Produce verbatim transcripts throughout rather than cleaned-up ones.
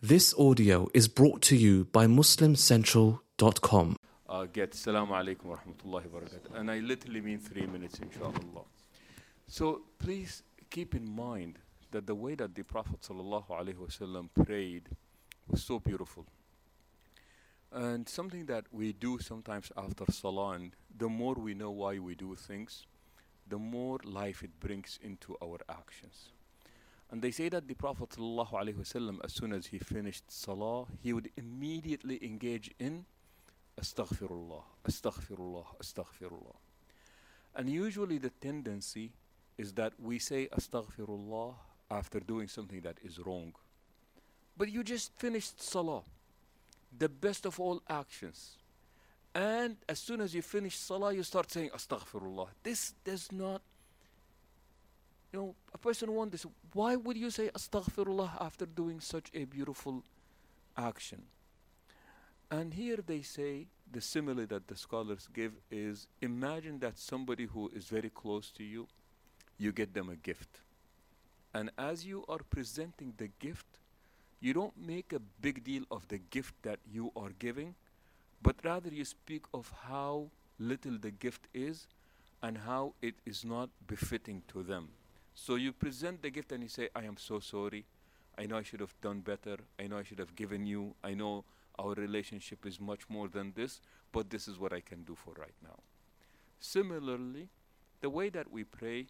This audio is brought to you by muslim central dot com. Uh, get Assalamu alaikum wa rahmatullahi wa barakatuh. And I literally mean three minutes, inshallah. So please keep in mind that the way that the Prophet sallallahu alaihi wasallam prayed was so beautiful. And something that we do sometimes after Salah, and the more we know why we do things, the more life it brings into our actions. And they say that the Prophet sallallahu alaihi wasallam, as soon as he finished Salah, he would immediately engage in Astaghfirullah, Astaghfirullah, Astaghfirullah. And usually the tendency is that we say Astaghfirullah after doing something that is wrong. But you just finished Salah, the best of all actions. And as soon as you finish Salah, you start saying Astaghfirullah. This does not, you know, a person wonders, why would you say Astaghfirullah after doing such a beautiful action? And here they say, the simile that the scholars give is, imagine that somebody who is very close to you, you get them a gift. And as you are presenting the gift, you don't make a big deal of the gift that you are giving, but rather you speak of how little the gift is and how it is not befitting to them. So you present the gift and you say, I am so sorry. I know I should have done better. I know I should have given you. I know our relationship is much more than this, but this is what I can do for right now. Similarly, the way that we pray,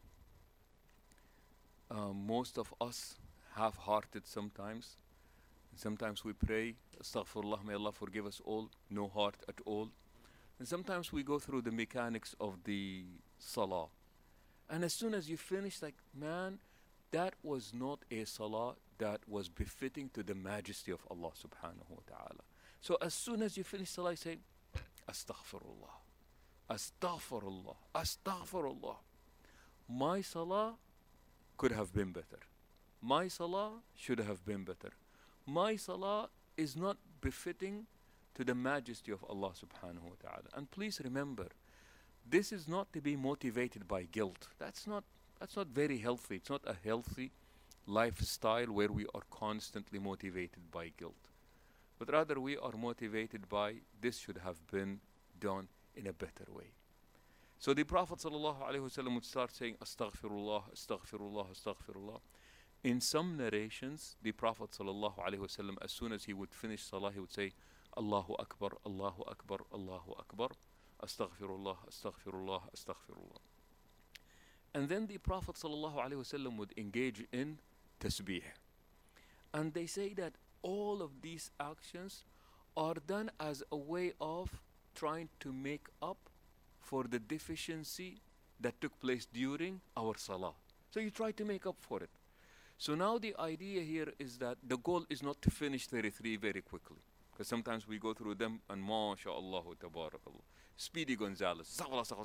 uh, most of us half-hearted sometimes. Sometimes we pray, Astaghfirullah, may Allah forgive us all, no heart at all. And sometimes we go through the mechanics of the Salah. And as soon as you finish, like, man, that was not a Salah that was befitting to the majesty of Allah subhanahu wa ta'ala. So as soon as you finish Salah, you say, Astaghfirullah, Astaghfirullah, Astaghfirullah. My Salah could have been better. My Salah should have been better. My Salah is not befitting to the majesty of Allah subhanahu wa ta'ala. And please remember, this is not to be motivated by guilt. That's not, that's not very healthy. It's not a healthy lifestyle where we are constantly motivated by guilt. But rather we are motivated by, this should have been done in a better way. So the Prophet sallallahu alaihi wasallam would start saying, Astaghfirullah, Astaghfirullah, Astaghfirullah. In some narrations, the Prophet sallallahu alaihi wasallam, as soon as he would finish Salah, he would say, Allahu Akbar, Allahu Akbar, Allahu Akbar, Astaghfirullah, Astaghfirullah, Astaghfirullah. And then the Prophet sallallahu alaihi wasallam would engage in tasbih. And they say that all of these actions are done as a way of trying to make up for the deficiency that took place during our Salah. So you try to make up for it. So now the idea here is that the goal is not to finish thirty-three very quickly. Because sometimes we go through them and MashaAllah, Tabarakallah, Speedy Gonzales,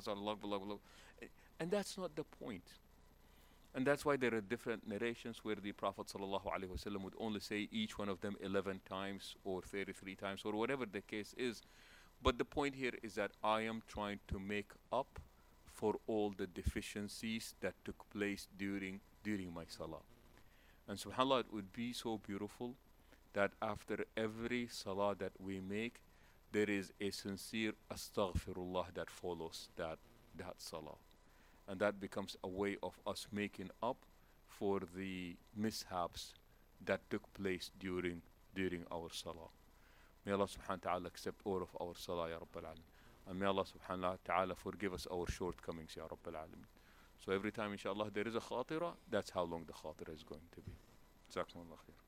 and that's not the point. And that's why there are different narrations where the Prophet sallallahu alaihi wasallam would only say each one of them eleven times or thirty-three times or whatever the case is. But the point here is that I am trying to make up for all the deficiencies that took place during during my Salah. And subhanAllah, it would be so beautiful that after every Salah that we make, there is a sincere Astaghfirullah that follows that, that Salah. And that becomes a way of us making up for the mishaps that took place during during our Salah. May Allah subhanahu wa ta'ala accept all of our Salah, Ya Rabbil Alamin. And may Allah subhanahu wa ta'ala forgive us our shortcomings, Ya Rabbil Alamin. So every time, inshallah, there is a khatira, that's how long the khatira is going to be. Jazakumullah khair.